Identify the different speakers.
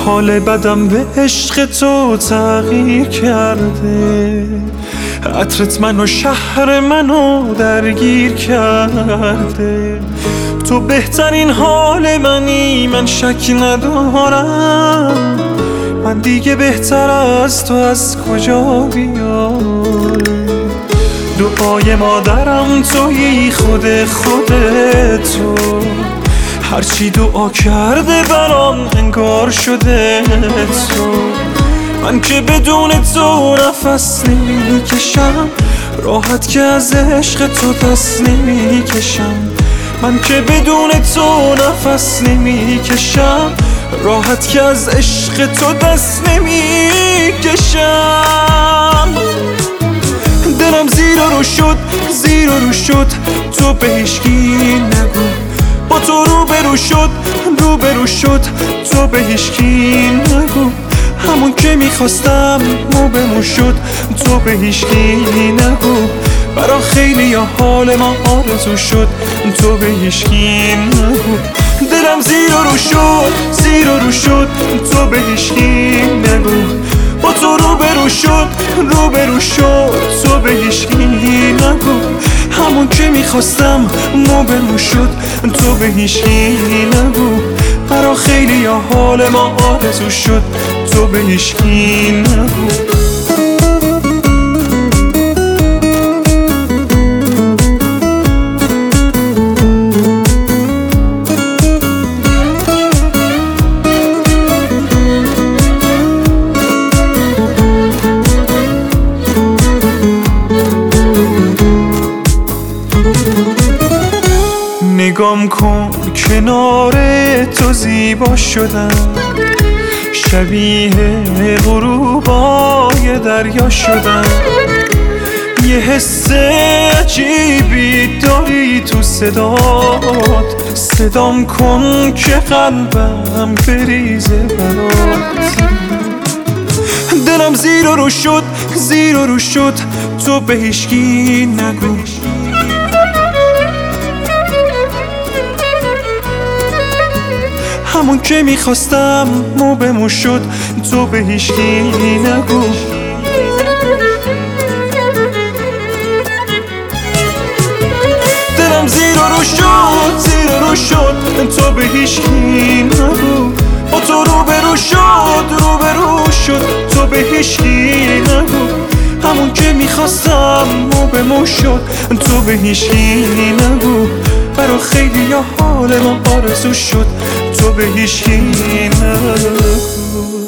Speaker 1: حال بدم به عشق تو تغییر کرده، عطرت منو شهر منو درگیر کرده. تو بهترین حال منی، من شک ندارم. من دیگه بهتر از تو از کجا بیارم؟ دعای مادرم تویی، خود تو. هرچی دعا کرده برام انگار شده تو. من که بدون تو نفس نمیکشم، راحت که از عشق تو دست نمیکشم. من که بدون تو نفس نمیکشم، راحت که از عشق تو دست نمیکشم. دلم زیر و رو شد تو به هیچکی نگو. با تو روبرو شد تو به هیچکی نگو. همون که میخواستم مو شد تو به هیچکی نگو. برا خیلی یا حال ما آرزو شد تو به هیچکی نگو. دلم زیر و رو شد تو به هیچکی نگو. با تو روبرو شد تو به هیچکی نگو. همون که میخواستم مو شد تو به هیچکی نگو. برا خیلی یا حال ما آرزو شد تو به هیچکی نگو. نگام کن کنار تو زیبا شدم، شبیه غروبای دریا شدم. یه حس عجیبی داری تو صدات، صدام کن که قلبم بریزه برات. دلم زیر و رو شد تو به هیچکی نگو. همون که میخواستم مو شد تو به هیچکی نگو. دلم زیر و رو شد تو به هیچکی نگو. با تو روبرو شد تو به هیچکی نگو. همون که میخواستم مو شد تو به هیچکی نگو. برا خیلی یا حال ما آرزو شد تو به هیچکی نگو.